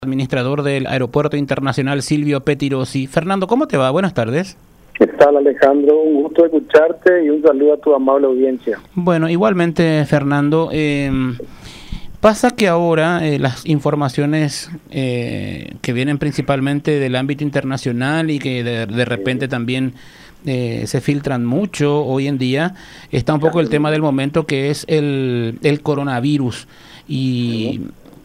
Administrador del Aeropuerto Internacional Silvio Pettirossi. Fernando, ¿cómo te va? Buenas tardes. ¿Qué tal, Alejandro? Un gusto escucharte y un saludo a tu amable audiencia. Bueno, igualmente, Fernando, pasa que ahora las informaciones que vienen principalmente del ámbito internacional y que de repente también se filtran mucho hoy en día, está un poco el tema del momento, que es el coronavirus. Y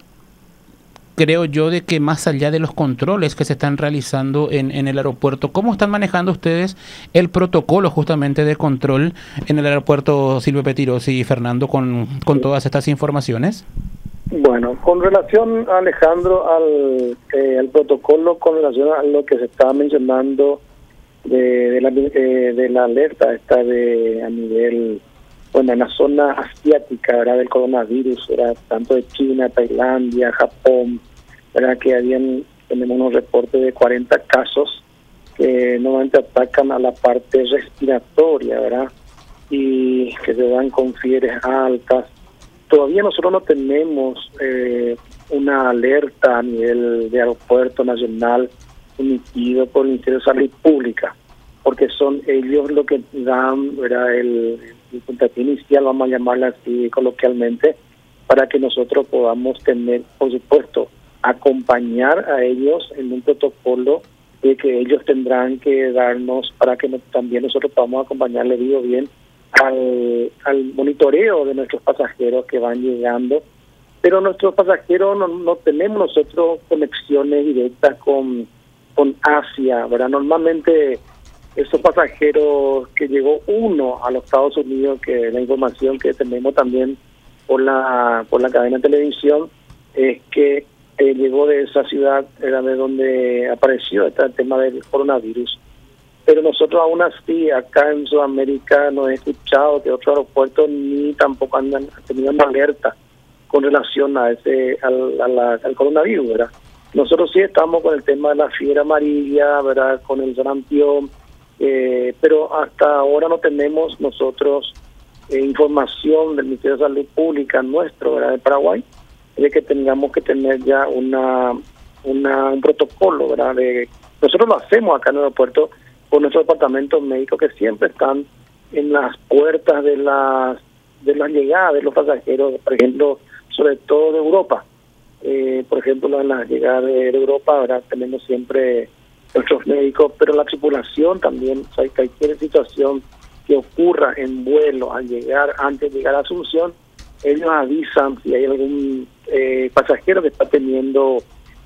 creo yo de que más allá de los controles que se están realizando en el aeropuerto, ¿cómo están manejando ustedes el protocolo justamente de control en el aeropuerto Silvio Pettirossi y Fernando con todas estas informaciones? Bueno, con relación, Alejandro, al protocolo, con relación a lo que se estaba mencionando de la alerta esta a nivel, bueno, en la zona asiática, ¿verdad?, del coronavirus, era tanto de China, Tailandia, Japón, ¿verdad?, que tenemos unos reportes de 40 casos que normalmente atacan a la parte respiratoria, ¿verdad?, y que se dan con fiebres altas. Todavía nosotros no tenemos una alerta a nivel de aeropuerto nacional emitido por el Ministerio de Salud Pública, porque son ellos los que dan, ¿verdad?, el puntapié inicial, vamos a llamarla así coloquialmente, para que nosotros podamos tener, por supuesto, acompañar a ellos en un protocolo de que ellos tendrán que darnos para que también nosotros podamos acompañarles, digo bien, al monitoreo de nuestros pasajeros que van llegando. Pero nuestros pasajeros no tenemos nosotros conexiones directas con Asia, ¿verdad? Normalmente esos pasajeros que llegó uno a los Estados Unidos, que la información que tenemos también por la cadena de televisión es que llegó de esa ciudad, era de donde apareció este tema del coronavirus. Pero nosotros aún así, acá en Sudamérica, no he escuchado que otros aeropuertos ni tampoco han tenido una alerta con relación a al coronavirus, ¿verdad? Nosotros sí estamos con el tema de la fiebre amarilla, ¿verdad?, con el sarampión, pero hasta ahora no tenemos nosotros información del Ministerio de Salud Pública nuestro, ¿verdad?, de Paraguay, de que tengamos que tener ya un protocolo, ¿verdad? Nosotros lo hacemos acá en el aeropuerto con nuestros departamentos médicos que siempre están en las puertas de las llegadas de los pasajeros, por ejemplo, sobre todo de Europa. Por ejemplo, en las llegadas de Europa, ¿verdad?, tenemos siempre nuestros médicos, pero la tripulación también, o sea, cualquier situación que ocurra en vuelo antes de llegar a Asunción, ellos avisan si hay algún pasajero que está teniendo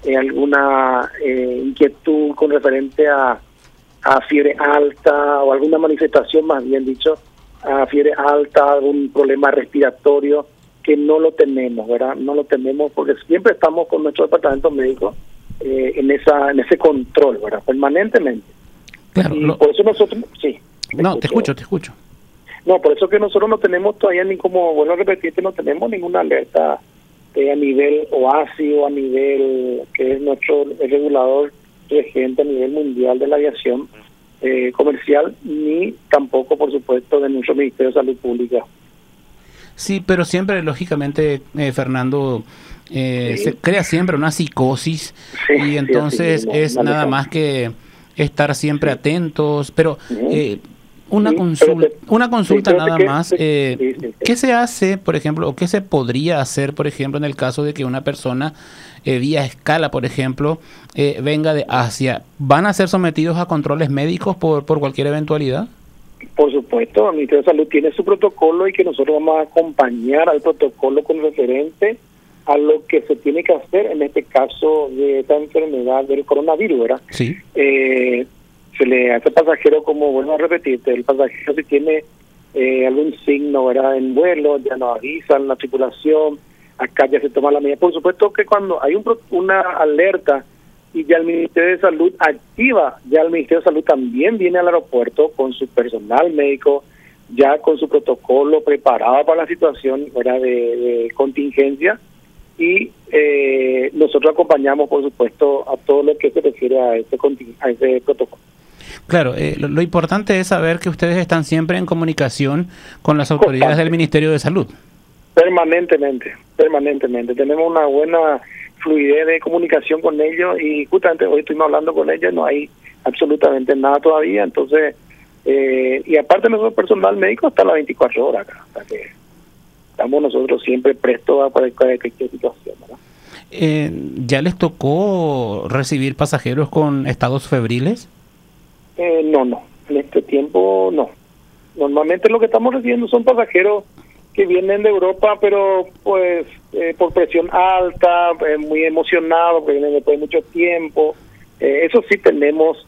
alguna inquietud con referente a fiebre alta o alguna manifestación, más bien dicho, a fiebre alta, algún problema respiratorio, que no lo tenemos, ¿verdad? No lo tenemos porque siempre estamos con nuestro departamento médico en ese control, ¿verdad?, permanentemente. Claro, y por eso nosotros, sí. Te escucho. No, por eso que nosotros no tenemos todavía vuelvo a repetirte, no tenemos ninguna alerta a nivel OASI o a nivel que es nuestro regulador regente a nivel mundial de la aviación comercial, ni tampoco, por supuesto, de nuestro Ministerio de Salud Pública. Sí, pero siempre, lógicamente, Fernando, se crea siempre una psicosis, y entonces es nada más que estar siempre atentos, pero una consulta nada más. ¿Qué se hace, por ejemplo, o qué se podría hacer, por ejemplo, en el caso de que una persona vía escala, por ejemplo, venga de Asia? ¿Van a ser sometidos a controles médicos por cualquier eventualidad? Por supuesto, el Ministerio de Salud tiene su protocolo y que nosotros vamos a acompañar al protocolo con referente a lo que se tiene que hacer en este caso de esta enfermedad del coronavirus, ¿verdad? Sí. Se le hace pasajero, como vuelvo a repetirte, el pasajero si tiene algún signo, ¿verdad?, en vuelo, ya nos avisan la tripulación, acá ya se toma la medida. Por supuesto que cuando hay una alerta y ya el Ministerio de Salud activa, ya el Ministerio de Salud también viene al aeropuerto con su personal médico, ya con su protocolo preparado para la situación, ¿verdad?, de contingencia, y nosotros acompañamos, por supuesto, a todo lo que se refiere a ese protocolo. Claro, lo importante es saber que ustedes están siempre en comunicación con las autoridades del Ministerio de Salud. Permanentemente. Tenemos una buena fluidez de comunicación con ellos, y justamente hoy estuvimos hablando con ellos, no hay absolutamente nada todavía. Entonces, y aparte nuestro personal médico está a las 24 horas acá, o sea que estamos nosotros siempre prestos a cualquier situación, ¿verdad? ¿Ya les tocó recibir pasajeros con estados febriles? No, en este tiempo no. Normalmente lo que estamos recibiendo son pasajeros que vienen de Europa, pero pues por presión alta, muy emocionados, que vienen después de mucho tiempo. Eso sí tenemos,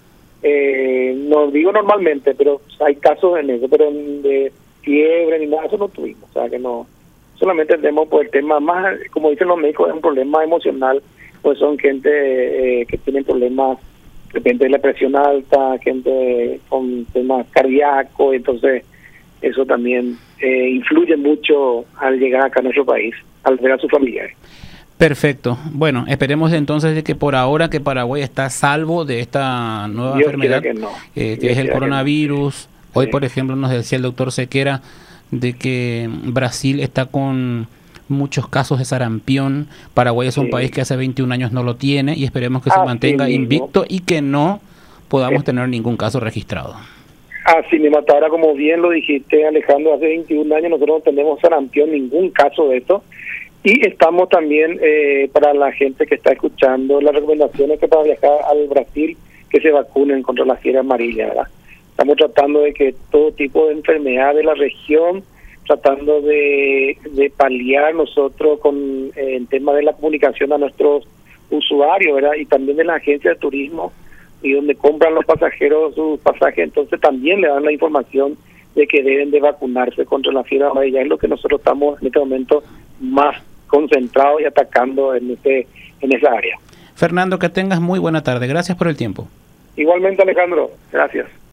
no digo normalmente, pero hay casos en eso, pero de fiebre ni nada, eso no tuvimos. O sea que no, solamente tenemos por el tema más, como dicen los médicos, es un problema emocional, pues son gente que tienen problemas de repente de la presión alta, gente con temas cardíacos, entonces eso también influye mucho al llegar acá a nuestro país, al ver a sus familiares. Perfecto. Bueno, esperemos entonces de que por ahora que Paraguay está a salvo de esta nueva enfermedad, que es el coronavirus. Hoy, por ejemplo, nos decía el doctor Sequera de que Brasil está con muchos casos de sarampión. Paraguay es un país que hace 21 años no lo tiene, y esperemos que se mantenga invicto y que no podamos tener ningún caso registrado. Así mismo, hasta ahora, como bien lo dijiste, Alejandro, hace 21 años nosotros no tenemos sarampión, ningún caso de esto. Y estamos también, para la gente que está escuchando, las recomendaciones que para viajar al Brasil, que se vacunen contra la fiebre amarilla, ¿verdad? Estamos tratando de que todo tipo de enfermedad de la región, tratando de paliar nosotros con el tema de la comunicación a nuestros usuarios, ¿verdad? Y también de la agencia de turismo, y donde compran los pasajeros sus pasajes, entonces también le dan la información de que deben de vacunarse contra la fiebre amarilla. Es lo que nosotros estamos en este momento más concentrados y atacando en esa área. Fernando, que tengas muy buena tarde. Gracias por el tiempo. Igualmente, Alejandro. Gracias.